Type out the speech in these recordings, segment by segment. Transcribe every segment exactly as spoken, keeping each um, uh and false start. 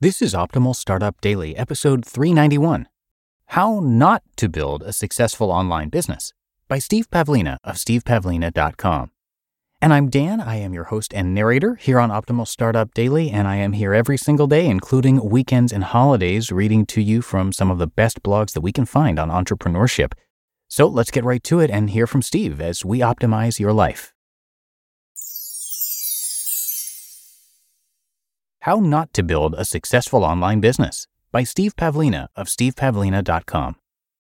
This is Optimal Startup Daily, episode three ninety-one. How Not to Build a Successful Online Business by Steve Pavlina of steve pavlina dot com. And I'm Dan. I am your host and narrator here on Optimal Startup Daily, and I am here every single day, including weekends and holidays, reading to you from some of the best blogs that we can find on entrepreneurship. So let's get right to it and hear from Steve as we optimize your life. How Not to Build a Successful Online Business by Steve Pavlina of steve pavlina dot com.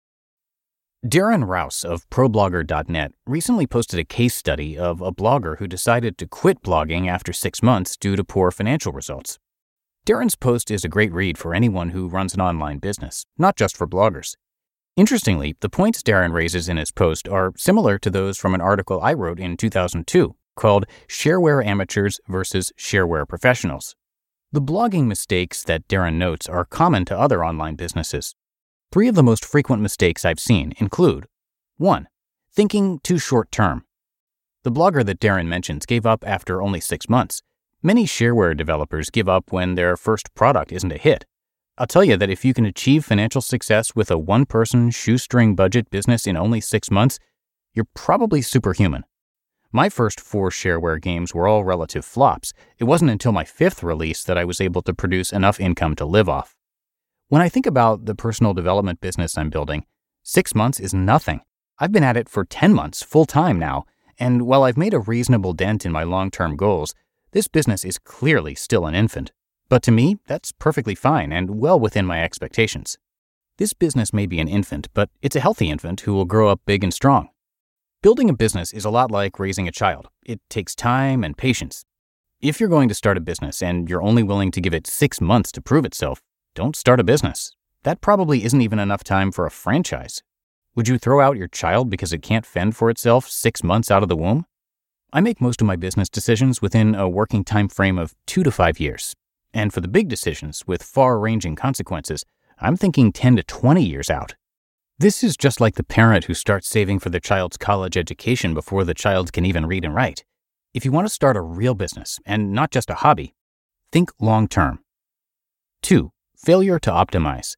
Darren Rouse of pro blogger dot net recently posted a case study of a blogger who decided to quit blogging after six months due to poor financial results. Darren's post is a great read for anyone who runs an online business, not just for bloggers. Interestingly, the points Darren raises in his post are similar to those from an article I wrote in two thousand two called Shareware Amateurs versus Shareware Professionals. The blogging mistakes that Darren notes are common to other online businesses. Three of the most frequent mistakes I've seen include: one. Thinking too short-term. The blogger that Darren mentions gave up after only six months. Many shareware developers give up when their first product isn't a hit. I'll tell you that if you can achieve financial success with a one-person shoestring budget business in only six months, you're probably superhuman. My first four shareware games were all relative flops. It wasn't until my fifth release that I was able to produce enough income to live off. When I think about the personal development business I'm building, six months is nothing. I've been at it for ten months full-time now, and while I've made a reasonable dent in my long-term goals, this business is clearly still an infant. But to me, that's perfectly fine and well within my expectations. This business may be an infant, but it's a healthy infant who will grow up big and strong. Building a business is a lot like raising a child. It takes time and patience. If you're going to start a business and you're only willing to give it six months to prove itself, don't start a business. That probably isn't even enough time for a franchise. Would you throw out your child because it can't fend for itself six months out of the womb? I make most of my business decisions within a working time frame of two to five years. And for the big decisions with far-ranging consequences, I'm thinking ten to twenty years out. This is just like the parent who starts saving for their child's college education before the child can even read and write. If you want to start a real business, and not just a hobby, think long-term. Two. Failure to optimize.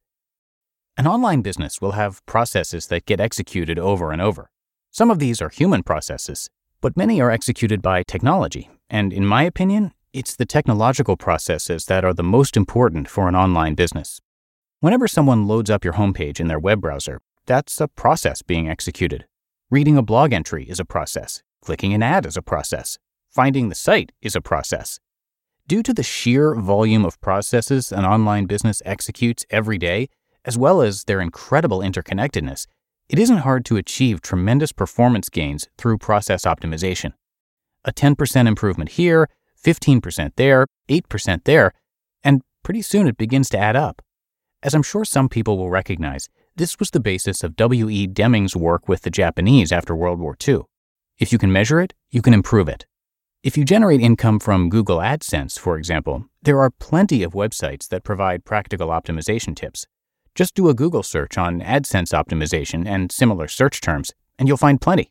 An online business will have processes that get executed over and over. Some of these are human processes, but many are executed by technology, and in my opinion, it's the technological processes that are the most important for an online business. Whenever someone loads up your homepage in their web browser, that's a process being executed. Reading a blog entry is a process. Clicking an ad is a process. Finding the site is a process. Due to the sheer volume of processes an online business executes every day, as well as their incredible interconnectedness, it isn't hard to achieve tremendous performance gains through process optimization. A ten percent improvement here, fifteen percent there, eight percent there, and pretty soon it begins to add up. As I'm sure some people will recognize, this was the basis of W E Deming's work with the Japanese after World War Two. If you can measure it, you can improve it. If you generate income from Google AdSense, for example, there are plenty of websites that provide practical optimization tips. Just do a Google search on AdSense optimization and similar search terms, and you'll find plenty.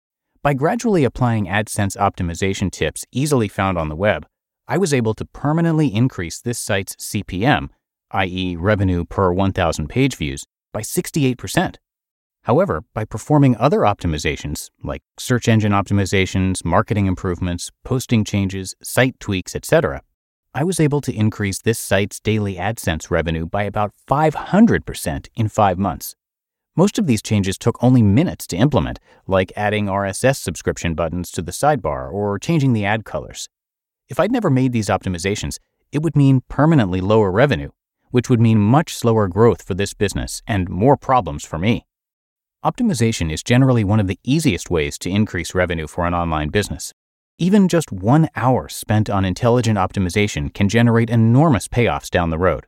By gradually applying AdSense optimization tips easily found on the web, I was able to permanently increase this site's C P M, that is revenue per one thousand page views, by sixty-eight percent. However, by performing other optimizations, like search engine optimizations, marketing improvements, posting changes, site tweaks, et cetera, I was able to increase this site's daily AdSense revenue by about five hundred percent in five months. Most of these changes took only minutes to implement, like adding R S S subscription buttons to the sidebar or changing the ad colors. If I'd never made these optimizations, it would mean permanently lower revenue, which would mean much slower growth for this business and more problems for me. Optimization is generally one of the easiest ways to increase revenue for an online business. Even just one hour spent on intelligent optimization can generate enormous payoffs down the road.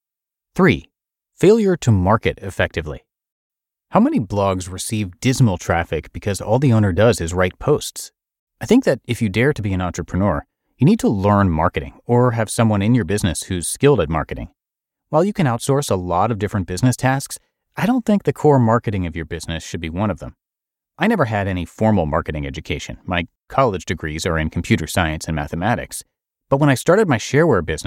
Three. Failure to market effectively. How many blogs receive dismal traffic because all the owner does is write posts? I think that if you dare to be an entrepreneur, you need to learn marketing or have someone in your business who's skilled at marketing. While you can outsource a lot of different business tasks, I don't think the core marketing of your business should be one of them. I never had any formal marketing education. My college degrees are in computer science and mathematics. But when I started my shareware business,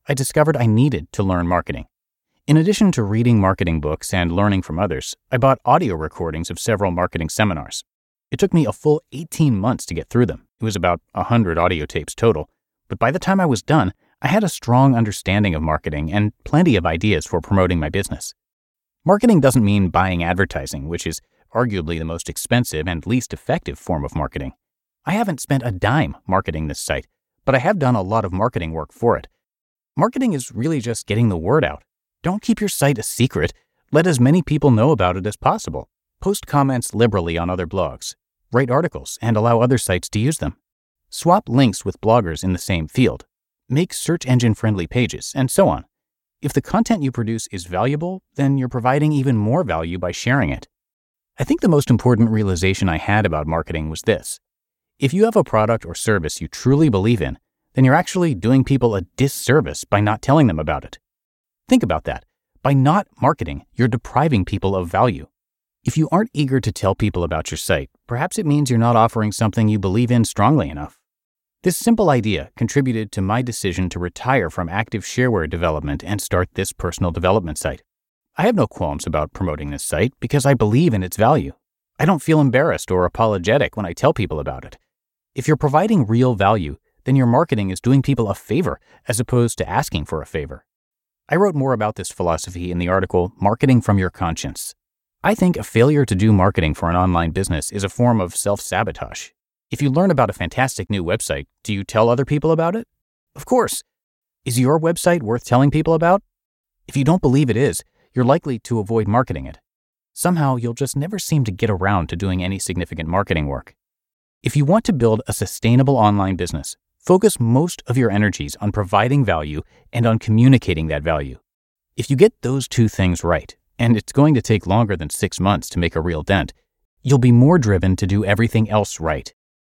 I discovered I needed to learn marketing. In addition to reading marketing books and learning from others, I bought audio recordings of several marketing seminars. It took me a full eighteen months to get through them. It was about one hundred audio tapes total. But by the time I was done, I had a strong understanding of marketing and plenty of ideas for promoting my business. Marketing doesn't mean buying advertising, which is arguably the most expensive and least effective form of marketing. I haven't spent a dime marketing this site, but I have done a lot of marketing work for it. Marketing is really just getting the word out. Don't keep your site a secret. Let as many people know about it as possible. Post comments liberally on other blogs. Write articles and allow other sites to use them. Swap links with bloggers in the same field. Make search engine-friendly pages, and so on. If the content you produce is valuable, then you're providing even more value by sharing it. I think the most important realization I had about marketing was this. If you have a product or service you truly believe in, then you're actually doing people a disservice by not telling them about it. Think about that. By not marketing, you're depriving people of value. If you aren't eager to tell people about your site, perhaps it means you're not offering something you believe in strongly enough. This simple idea contributed to my decision to retire from active shareware development and start this personal development site. I have no qualms about promoting this site because I believe in its value. I don't feel embarrassed or apologetic when I tell people about it. If you're providing real value, then your marketing is doing people a favor as opposed to asking for a favor. I wrote more about this philosophy in the article Marketing from Your Conscience. I think a failure to do marketing for an online business is a form of self-sabotage. If you learn about a fantastic new website, do you tell other people about it? Of course. Is your website worth telling people about? If you don't believe it is, you're likely to avoid marketing it. Somehow, you'll just never seem to get around to doing any significant marketing work. If you want to build a sustainable online business, focus most of your energies on providing value and on communicating that value. If you get those two things right, and it's going to take longer than six months to make a real dent, you'll be more driven to do everything else right.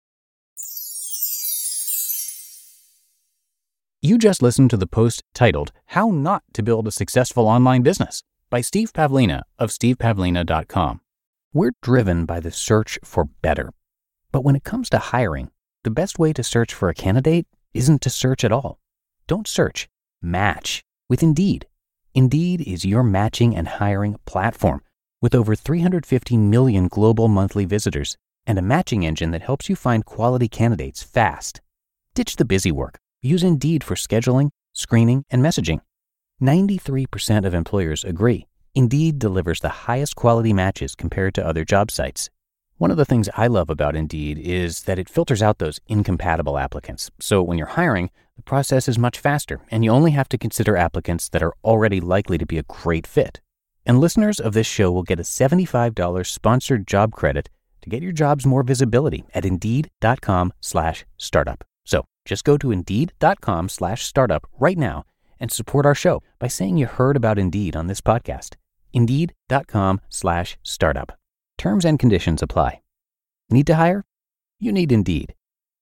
You just listened to the post titled, How Not to Build a Successful Online Business by Steve Pavlina of steve pavlina dot com. We're driven by the search for better. But when it comes to hiring, the best way to search for a candidate isn't to search at all. Don't search, match with Indeed. Indeed is your matching and hiring platform with over three hundred fifty million global monthly visitors and a matching engine that helps you find quality candidates fast. Ditch the busy work. Use Indeed for scheduling, screening, and messaging. ninety-three percent of employers agree Indeed delivers the highest quality matches compared to other job sites. One of the things I love about Indeed is that it filters out those incompatible applicants. So when you're hiring, the process is much faster, and you only have to consider applicants that are already likely to be a great fit. And listeners of this show will get a seventy-five dollars sponsored job credit to get your jobs more visibility at Indeed.com slash startup. So just go to Indeed.com slash startup right now and support our show by saying you heard about Indeed on this podcast. Indeed.com slash startup. Terms and conditions apply. Need to hire? You need Indeed.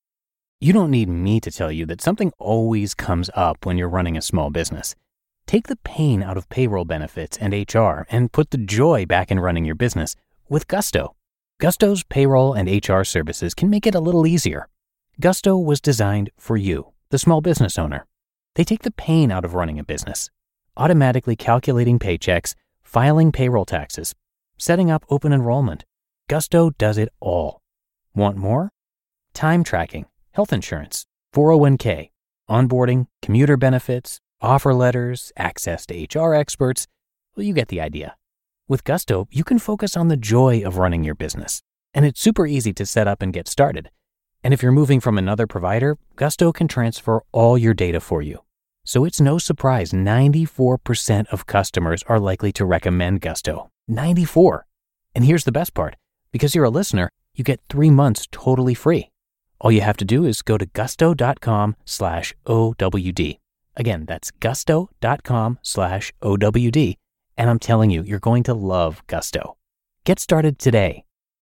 You don't need me to tell you that something always comes up when you're running a small business. Take the pain out of payroll benefits and H R and put the joy back in running your business with Gusto. Gusto's payroll and H R services can make it a little easier. Gusto was designed for you, the small business owner. They take the pain out of running a business, automatically calculating paychecks, filing payroll taxes, setting up open enrollment. Gusto does it all. Want more? Time tracking, health insurance, four oh one k, onboarding, commuter benefits, offer letters, access to H R experts. Well, you get the idea. With Gusto, you can focus on the joy of running your business, and it's super easy to set up and get started. And if you're moving from another provider, Gusto can transfer all your data for you. So it's no surprise ninety-four percent of customers are likely to recommend Gusto. ninety-four. And here's the best part. Because you're a listener, you get three months totally free. All you have to do is go to gusto.com slash OWD. Again, that's gusto.com slash OWD. And I'm telling you, you're going to love Gusto. Get started today.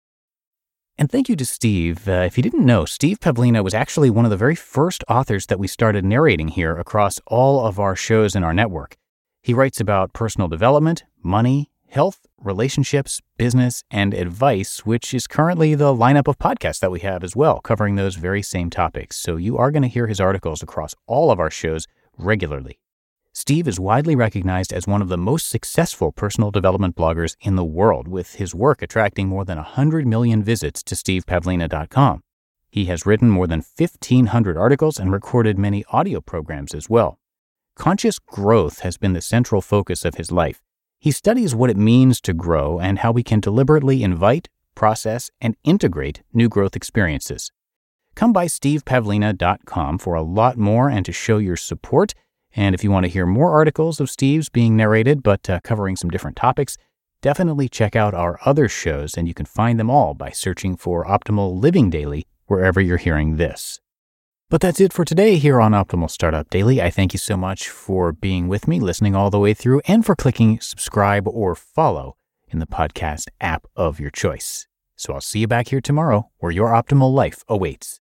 And thank you to Steve. Uh, if you didn't know, Steve Pavlina was actually one of the very first authors that we started narrating here across all of our shows in our network. He writes about personal development, money, health, relationships, business, and advice, which is currently the lineup of podcasts that we have as well, covering those very same topics. So you are going to hear his articles across all of our shows regularly. Steve is widely recognized as one of the most successful personal development bloggers in the world, with his work attracting more than one hundred million visits to steve pavlina dot com. He has written more than fifteen hundred articles and recorded many audio programs as well. Conscious growth has been the central focus of his life. He studies what it means to grow and how we can deliberately invite, process, and integrate new growth experiences. Come by steve pavlina dot com for a lot more and to show your support. And if you want to hear more articles of Steve's being narrated but uh, covering some different topics, definitely check out our other shows, and you can find them all by searching for Optimal Living Daily wherever you're hearing this. But that's it for today here on Optimal Startup Daily. I thank you so much for being with me, listening all the way through, and for clicking subscribe or follow in the podcast app of your choice. So I'll see you back here tomorrow where your optimal life awaits.